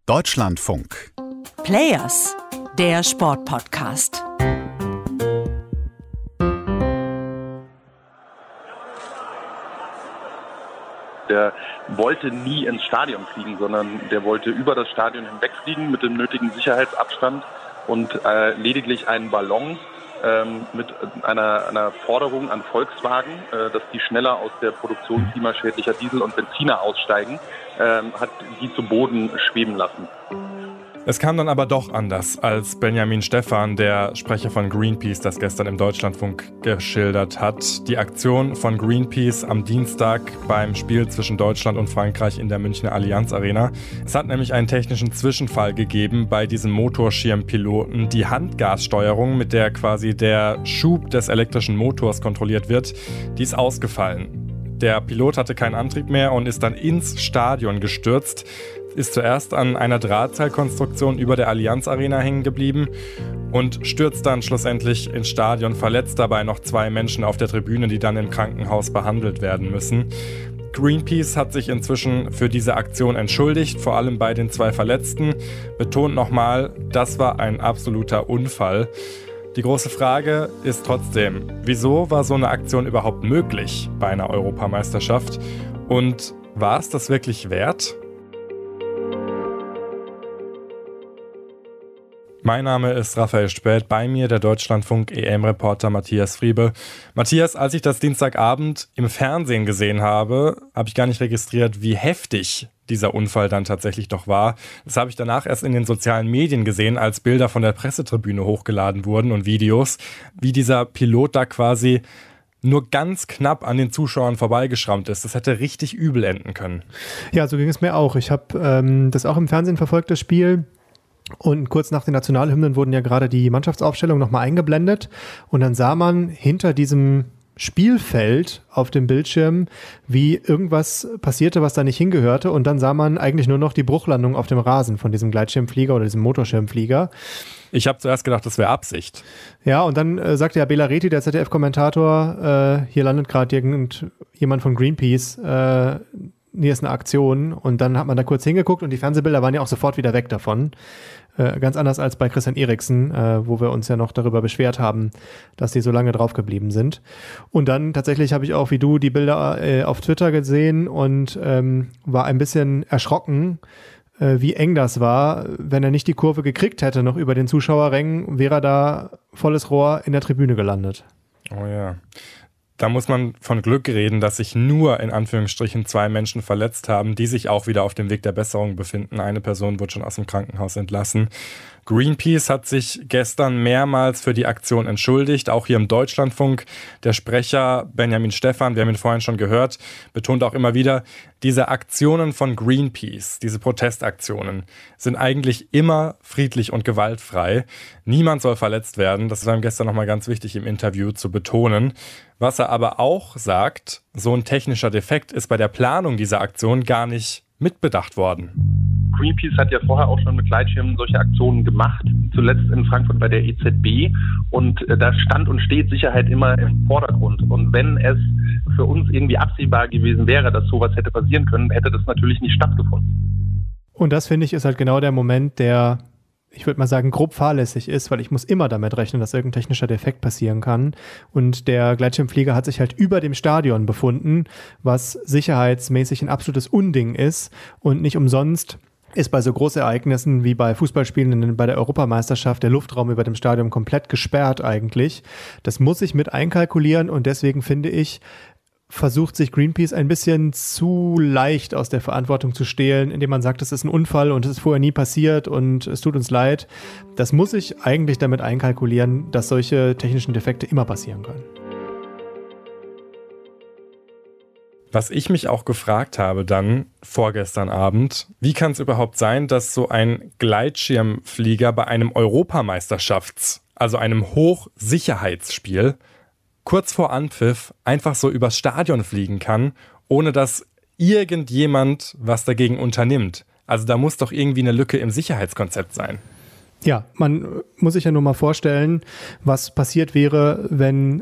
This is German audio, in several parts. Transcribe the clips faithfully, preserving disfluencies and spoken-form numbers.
Deutschlandfunk. Players, der Sportpodcast. Der wollte nie ins Stadion fliegen, sondern der wollte über das Stadion hinwegfliegen mit dem nötigen Sicherheitsabstand und äh, lediglich einen Ballon ähm, mit einer, einer Forderung an Volkswagen, äh, dass die schneller aus der Produktion klimaschädlicher Diesel und Benziner aussteigen, äh, hat die zu Boden schweben lassen. Es kam dann aber doch anders, als Benjamin Stephan, der Sprecher von Greenpeace, das gestern im Deutschlandfunk geschildert hat. Die Aktion von Greenpeace am Dienstag beim Spiel zwischen Deutschland und Frankreich in der Münchner Allianz Arena. Es hat nämlich einen technischen Zwischenfall gegeben bei diesem Motorschirmpiloten. Die Handgassteuerung, mit der quasi der Schub des elektrischen Motors kontrolliert wird, die ist ausgefallen. Der Pilot hatte keinen Antrieb mehr und ist dann ins Stadion gestürzt. Ist zuerst an einer Drahtseilkonstruktion über der Allianz Arena hängen geblieben und stürzt dann schlussendlich ins Stadion, verletzt dabei noch zwei Menschen auf der Tribüne, die dann im Krankenhaus behandelt werden müssen. Greenpeace hat sich inzwischen für diese Aktion entschuldigt, vor allem bei den zwei Verletzten, betont nochmal, das war ein absoluter Unfall. Die große Frage ist trotzdem, wieso war so eine Aktion überhaupt möglich bei einer Europameisterschaft und war es das wirklich wert? Mein Name ist Raphael Späth, bei mir der Deutschlandfunk-E M-Reporter Matthias Friebe. Matthias, als ich das Dienstagabend im Fernsehen gesehen habe, habe ich gar nicht registriert, wie heftig dieser Unfall dann tatsächlich doch war. Das habe ich danach erst in den sozialen Medien gesehen, als Bilder von der Pressetribüne hochgeladen wurden und Videos, wie dieser Pilot da quasi nur ganz knapp an den Zuschauern vorbeigeschrammt ist. Das hätte richtig übel enden können. Ja, so ging es mir auch. Ich habe ähm, das auch im Fernsehen verfolgt, das Spiel. Und kurz nach den Nationalhymnen wurden ja gerade die Mannschaftsaufstellungen nochmal eingeblendet. Und dann sah man hinter diesem Spielfeld auf dem Bildschirm, wie irgendwas passierte, was da nicht hingehörte. Und dann sah man eigentlich nur noch die Bruchlandung auf dem Rasen von diesem Gleitschirmflieger oder diesem Motorschirmflieger. Ich habe zuerst gedacht, das wäre Absicht. Ja, und dann äh, sagte ja Bela Reti, der Z D F-Kommentator, äh, hier landet gerade irgendjemand von Greenpeace, äh, hier ist eine Aktion. Und dann hat man da kurz hingeguckt und die Fernsehbilder waren ja auch sofort wieder weg davon. Äh, ganz anders als bei Christian Eriksen, äh, wo wir uns ja noch darüber beschwert haben, dass die so lange drauf geblieben sind. Und dann tatsächlich habe ich auch wie du die Bilder äh, auf Twitter gesehen und ähm, war ein bisschen erschrocken, äh, wie eng das war. Wenn er nicht die Kurve gekriegt hätte, noch über den Zuschauerrängen, wäre er da volles Rohr in der Tribüne gelandet. Oh ja. Da muss man von Glück reden, dass sich nur in Anführungsstrichen zwei Menschen verletzt haben, die sich auch wieder auf dem Weg der Besserung befinden. Eine Person wurde schon aus dem Krankenhaus entlassen. Greenpeace hat sich gestern mehrmals für die Aktion entschuldigt, auch hier im Deutschlandfunk. Der Sprecher Benjamin Stephan, wir haben ihn vorhin schon gehört, betont auch immer wieder, diese Aktionen von Greenpeace, diese Protestaktionen, sind eigentlich immer friedlich und gewaltfrei. Niemand soll verletzt werden, das war ihm gestern nochmal ganz wichtig im Interview zu betonen. Was er aber auch sagt, so ein technischer Defekt ist bei der Planung dieser Aktion gar nicht mitbedacht worden. Greenpeace hat ja vorher auch schon mit Gleitschirmen solche Aktionen gemacht, zuletzt in Frankfurt bei der E Z B. Und äh, da stand und steht Sicherheit immer im Vordergrund. Und wenn es für uns irgendwie absehbar gewesen wäre, dass sowas hätte passieren können, hätte das natürlich nicht stattgefunden. Und das, finde ich, ist halt genau der Moment, der, ich würde mal sagen, grob fahrlässig ist, weil ich muss immer damit rechnen, dass irgendein technischer Defekt passieren kann. Und der Gleitschirmflieger hat sich halt über dem Stadion befunden, was sicherheitsmäßig ein absolutes Unding ist. Und nicht umsonst ist bei so Großereignissen wie bei Fußballspielen bei der Europameisterschaft der Luftraum über dem Stadion komplett gesperrt eigentlich. Das muss ich mit einkalkulieren und deswegen finde ich, versucht sich Greenpeace ein bisschen zu leicht aus der Verantwortung zu stehlen, indem man sagt, es ist ein Unfall und es ist vorher nie passiert und es tut uns leid. Das muss ich eigentlich damit einkalkulieren, dass solche technischen Defekte immer passieren können. Was ich mich auch gefragt habe dann vorgestern Abend, wie kann es überhaupt sein, dass so ein Gleitschirmflieger bei einem Europameisterschafts-, also einem Hochsicherheitsspiel, kurz vor Anpfiff einfach so übers Stadion fliegen kann, ohne dass irgendjemand was dagegen unternimmt? Also da muss doch irgendwie eine Lücke im Sicherheitskonzept sein. Ja, man muss sich ja nur mal vorstellen, was passiert wäre, wenn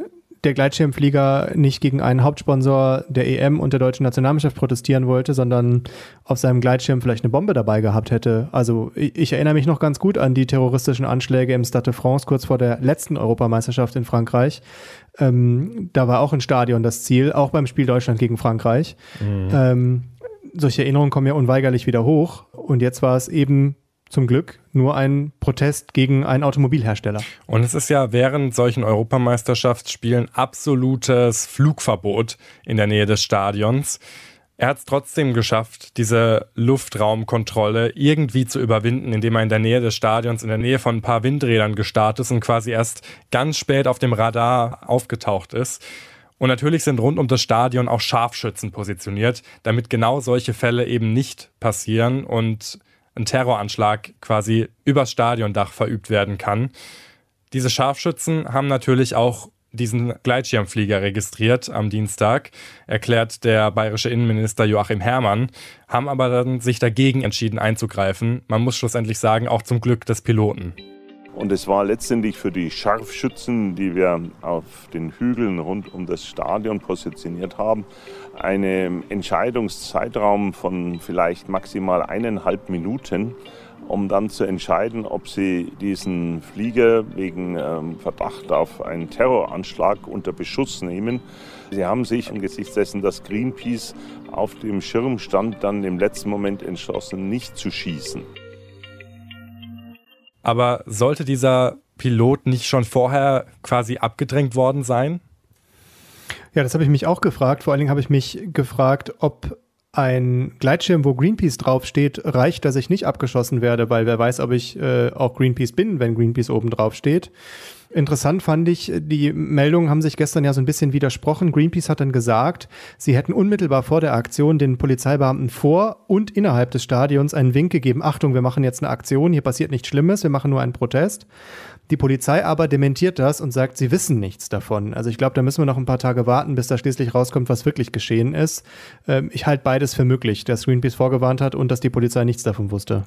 der Gleitschirmflieger nicht gegen einen Hauptsponsor der E M und der deutschen Nationalmannschaft protestieren wollte, sondern auf seinem Gleitschirm vielleicht eine Bombe dabei gehabt hätte. Also ich, ich erinnere mich noch ganz gut an die terroristischen Anschläge im Stade de France kurz vor der letzten Europameisterschaft in Frankreich. Ähm, da war auch ein Stadion das Ziel, auch beim Spiel Deutschland gegen Frankreich. Mhm. Ähm, solche Erinnerungen kommen ja unweigerlich wieder hoch. Und jetzt war es eben zum Glück nur ein Protest gegen einen Automobilhersteller. Und es ist ja während solchen Europameisterschaftsspielen absolutes Flugverbot in der Nähe des Stadions. Er hat es trotzdem geschafft, diese Luftraumkontrolle irgendwie zu überwinden, indem er in der Nähe des Stadions, in der Nähe von ein paar Windrädern gestartet ist und quasi erst ganz spät auf dem Radar aufgetaucht ist. Und natürlich sind rund um das Stadion auch Scharfschützen positioniert, damit genau solche Fälle eben nicht passieren und ein Terroranschlag quasi übers Stadiondach verübt werden kann. Diese Scharfschützen haben natürlich auch diesen Gleitschirmflieger registriert am Dienstag, erklärt der bayerische Innenminister Joachim Herrmann, haben aber dann sich dagegen entschieden einzugreifen. Man muss schlussendlich sagen, auch zum Glück des Piloten. Und es war letztendlich für die Scharfschützen, die wir auf den Hügeln rund um das Stadion positioniert haben, ein Entscheidungszeitraum von vielleicht maximal eineinhalb Minuten, um dann zu entscheiden, ob sie diesen Flieger wegen ähm, Verdacht auf einen Terroranschlag unter Beschuss nehmen. Sie haben sich angesichts dessen, dass Greenpeace auf dem Schirm stand, dann im letzten Moment entschlossen, nicht zu schießen. Aber sollte dieser Pilot nicht schon vorher quasi abgedrängt worden sein? Ja, das habe ich mich auch gefragt. Vor allen Dingen habe ich mich gefragt, ob ein Gleitschirm, wo Greenpeace draufsteht, reicht, dass ich nicht abgeschossen werde, weil wer weiß, ob ich äh, auch Greenpeace bin, wenn Greenpeace oben drauf steht. Interessant fand ich, die Meldungen haben sich gestern ja so ein bisschen widersprochen. Greenpeace hat dann gesagt, sie hätten unmittelbar vor der Aktion den Polizeibeamten vor und innerhalb des Stadions einen Wink gegeben. Achtung, wir machen jetzt eine Aktion, hier passiert nichts Schlimmes, wir machen nur einen Protest. Die Polizei aber dementiert das und sagt, sie wissen nichts davon. Also ich glaube, da müssen wir noch ein paar Tage warten, bis da schließlich rauskommt, was wirklich geschehen ist. Ähm, ich halte beides für möglich, dass Greenpeace vorgewarnt hat und dass die Polizei nichts davon wusste.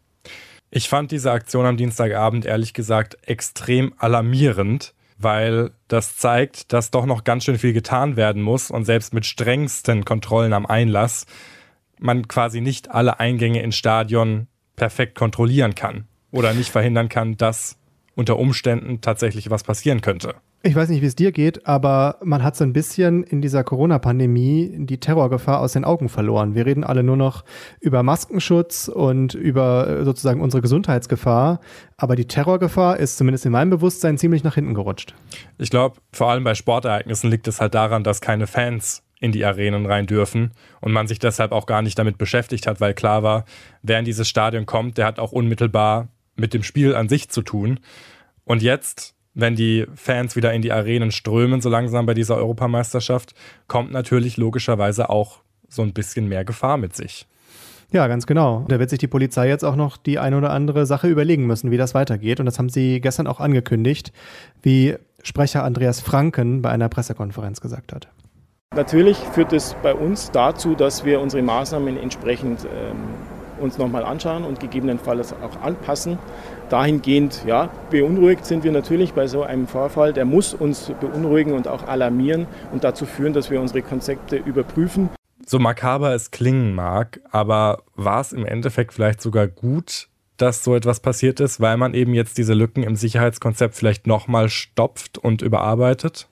Ich fand diese Aktion am Dienstagabend ehrlich gesagt extrem alarmierend, weil das zeigt, dass doch noch ganz schön viel getan werden muss und selbst mit strengsten Kontrollen am Einlass man quasi nicht alle Eingänge ins Stadion perfekt kontrollieren kann oder nicht verhindern kann, dass unter Umständen tatsächlich was passieren könnte. Ich weiß nicht, wie es dir geht, aber man hat so ein bisschen in dieser Corona-Pandemie die Terrorgefahr aus den Augen verloren. Wir reden alle nur noch über Maskenschutz und über sozusagen unsere Gesundheitsgefahr, aber die Terrorgefahr ist zumindest in meinem Bewusstsein ziemlich nach hinten gerutscht. Ich glaube, vor allem bei Sportereignissen liegt es halt daran, dass keine Fans in die Arenen rein dürfen und man sich deshalb auch gar nicht damit beschäftigt hat, weil klar war, wer in dieses Stadion kommt, der hat auch unmittelbar mit dem Spiel an sich zu tun. Und jetzt, wenn die Fans wieder in die Arenen strömen, so langsam bei dieser Europameisterschaft, kommt natürlich logischerweise auch so ein bisschen mehr Gefahr mit sich. Ja, ganz genau. Da wird sich die Polizei jetzt auch noch die eine oder andere Sache überlegen müssen, wie das weitergeht. Und das haben sie gestern auch angekündigt, wie Sprecher Andreas Franken bei einer Pressekonferenz gesagt hat. Natürlich führt es bei uns dazu, dass wir unsere Maßnahmen entsprechend ähm, uns nochmal anschauen und gegebenenfalls auch anpassen. Dahingehend, ja, beunruhigt sind wir natürlich bei so einem Vorfall. Der muss uns beunruhigen und auch alarmieren und dazu führen, dass wir unsere Konzepte überprüfen. So makaber es klingen mag, aber war es im Endeffekt vielleicht sogar gut, dass so etwas passiert ist, weil man eben jetzt diese Lücken im Sicherheitskonzept vielleicht nochmal stopft und überarbeitet?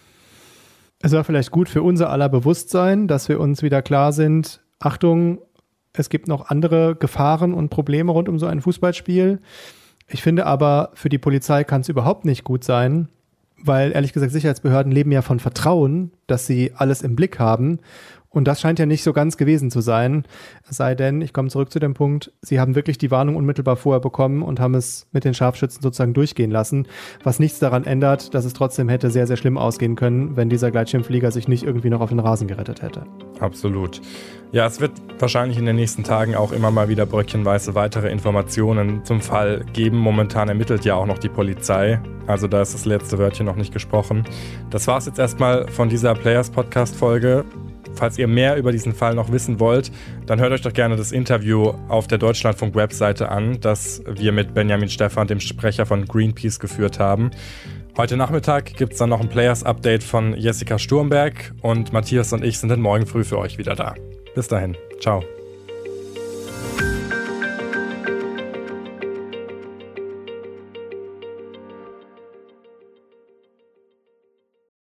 Es war vielleicht gut für unser aller Bewusstsein, dass wir uns wieder klar sind, Achtung, es gibt noch andere Gefahren und Probleme rund um so ein Fußballspiel. Ich finde aber, für die Polizei kann es überhaupt nicht gut sein, weil ehrlich gesagt Sicherheitsbehörden leben ja von Vertrauen, dass sie alles im Blick haben. Und das scheint ja nicht so ganz gewesen zu sein. Es sei denn, ich komme zurück zu dem Punkt, sie haben wirklich die Warnung unmittelbar vorher bekommen und haben es mit den Scharfschützen sozusagen durchgehen lassen, was nichts daran ändert, dass es trotzdem hätte sehr, sehr schlimm ausgehen können, wenn dieser Gleitschirmflieger sich nicht irgendwie noch auf den Rasen gerettet hätte. Absolut. Ja, es wird wahrscheinlich in den nächsten Tagen auch immer mal wieder bröckchenweise weitere Informationen zum Fall geben. Momentan ermittelt ja auch noch die Polizei. Also da ist das letzte Wörtchen noch nicht gesprochen. Das war es jetzt erstmal von dieser Players-Podcast-Folge. Falls ihr mehr über diesen Fall noch wissen wollt, dann hört euch doch gerne das Interview auf der Deutschlandfunk-Webseite an, das wir mit Benjamin Stephan, dem Sprecher von Greenpeace, geführt haben. Heute Nachmittag gibt es dann noch ein Players-Update von Jessica Sturmberg und Matthias und ich sind dann morgen früh für euch wieder da. Bis dahin, ciao.